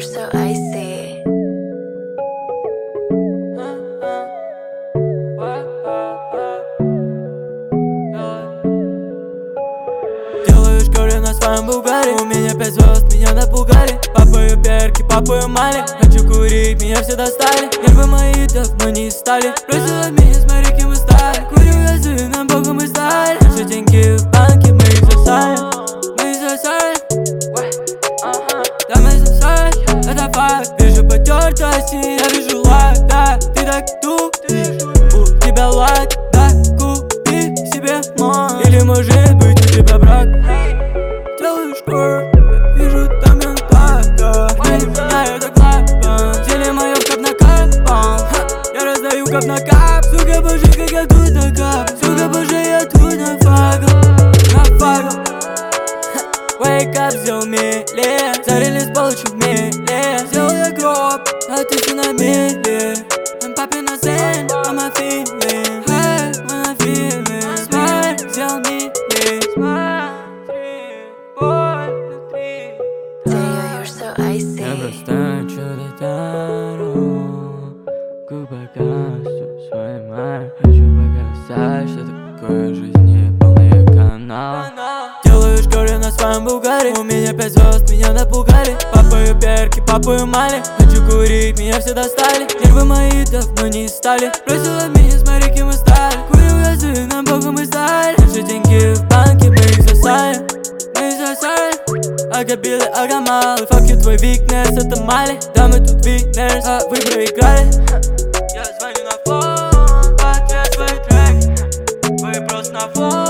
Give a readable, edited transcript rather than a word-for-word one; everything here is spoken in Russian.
so icy. Делаешь горе на своем Бугаре. У меня 5 звезд, меня напугали. Папаю перки, папаю мали. Хочу курить, меня все достали. Нервы мои давно не стали. Бросила меня, смотри, кем мы стали. Курю я сыном, богом мы стали. Наши деньги в банке, мы их засали. Мы их засали. Да, мы засали, это факт. Вижу потертости, я вижу лайк. Да, ты так тупишь, у тебя лайк. Да, купи себе мой. Или может быть у тебя брак. Делаешь кор, я вижу там ментака. Они меняют оклапа. Взяли мою кап на капа. Я раздаю кап на кап. Сука, боже, как я тут на кап. Сука, боже, я тут на фагл. На фагл. Wake up, взял мили. Зарились полочи в мили. Сделал я гроб, а ты все на мили. Папе на сцене, I'm a feeling. Hey, when I'm feeling. Смайль, взял мили. You're so icy. Я просто чудо-дару. Губы гаснут своей май. Хочу показать, что такое жизни полный канал. Делаешь горе на своем Бугаре. У меня 5 звезд, меня напугали. Папаю перки, папаю мали. Хочу курить, меня все достали. Нервы мои давно не стали. Бросила меня, смотри, кем мы стали. Курю я сыном, богом мы стали. Наши деньги в банке, мы их засали. Мы их засали. Ага, Билли, ага, малы. Fuck you, твой weakness, это мали. Да, мы тут winners, а вы проиграли. Я звоню на фон, ответ свой трек. Вы просто на фон.